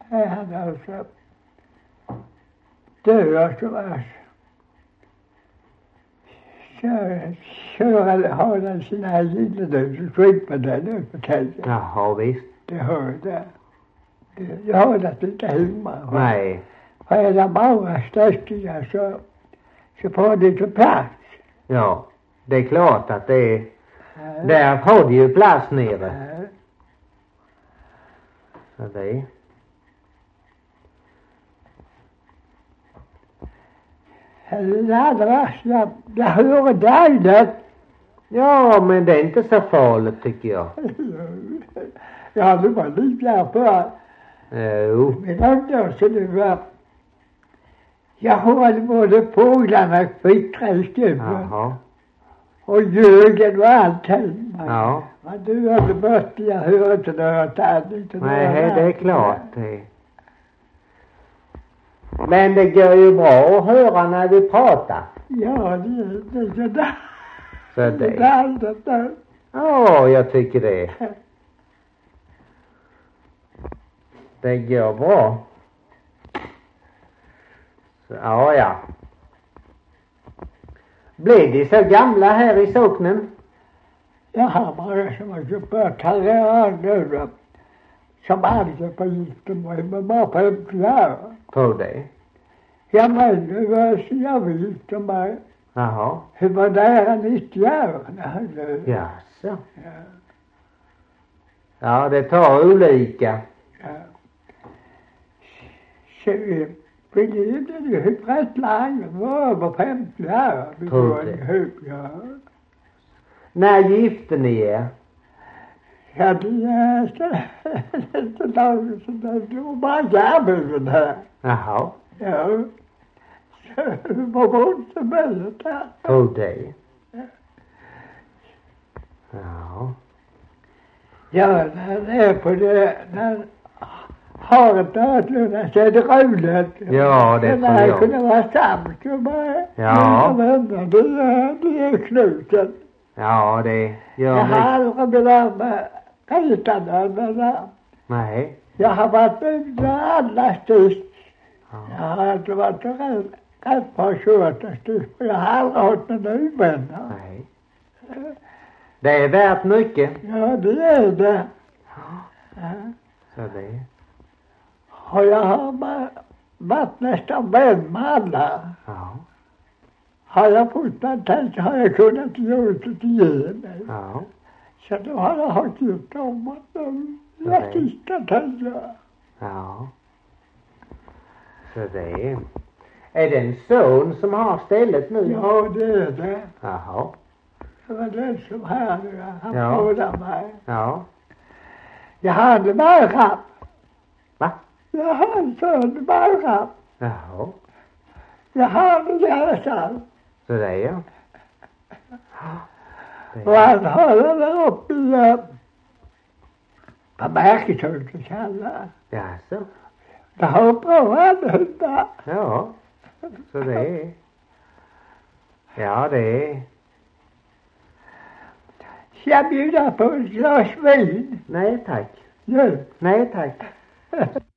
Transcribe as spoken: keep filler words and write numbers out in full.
hän alltså dödasuvassa se Sören har den sina gillen svippade nu på täljet. Jaha, visst. Det hörde. Det hörde inte hemma. Nej. För är det bara stökiga så, så får det inte plats. Ja, det är klart att det är... Där har de ju plats nere. Ja. Så det... Det andra, jag, jag hör dejligt. Ja, men det är inte så farligt tycker jag. Ja, det var lite på. Jo. Men ändå så det var... Jag hörde både fåglarna kvittra i stugan. Jaha. Och ljugen och allting. Ja. Men du hade bort, jag hör inte något annat. Nej, det är klart det. Men det går ju bra att höra när vi pratar. Ja, det, det är sådär. Så det. Det är allt det. Ja, jag tycker det. Det går bra. Så, ja, ja. Blir de så gamla här i socknen? Jag har bara som har köpt karriär nu som aldrig på giftermål, men bara på en klar. Tror det. Ja, men det var så jag vet om mig. Jaha. Hur var det här nittio år? Jaså. Ja. Ja, det tar olika. Ja. Så vi levde ju rätt länge, det var över femtio år. Vi var ihop, ja. När gifte ni er? Ja, det är inte långt så det var bara järnbuden här. Jaha. Ja. Så det var inte möjligt här. Tror det. Ja. Ja, när det är på det, när haret ödlorna så är det roligt. Ja, det tror jag. Det kunde vara samt och bara... Ja. Vänner, det är, det är knuten. Ja, det gör Jag har mig. aldrig velat med petarna, men Nej. jag har varit ute alla sist. Ja. Jag har inte varit rädd, rädd på tjugoåtta sist, för jag har aldrig haft några ovänner. Nej. Det är värt mycket. Ja, det är det. Ja. Så det. Och jag har varit nästan vän med alla. Ja. Har jag fått någonting så har jag kunnat göra det till mig. Ja. Så då har jag hållit ut om att de jag sista tiden. Ja. Så det är. Är det en son som har stället nu? Ja, det är det. Jaha. Det var den som hade, han Ja. frågade mig. Ja. Jag hade bara. Va? Jag hade sån bara. Jaha. Jag hade det i alla fall. Så det är ja. Det Och han hade där uppe i på Märkeshuset kallar. Jaså. Det har bra anhundat. Ja. Så det är. Ja, det är. Ska jag bjuda på ett glas vin? Nej tack. Ja. Nej tack.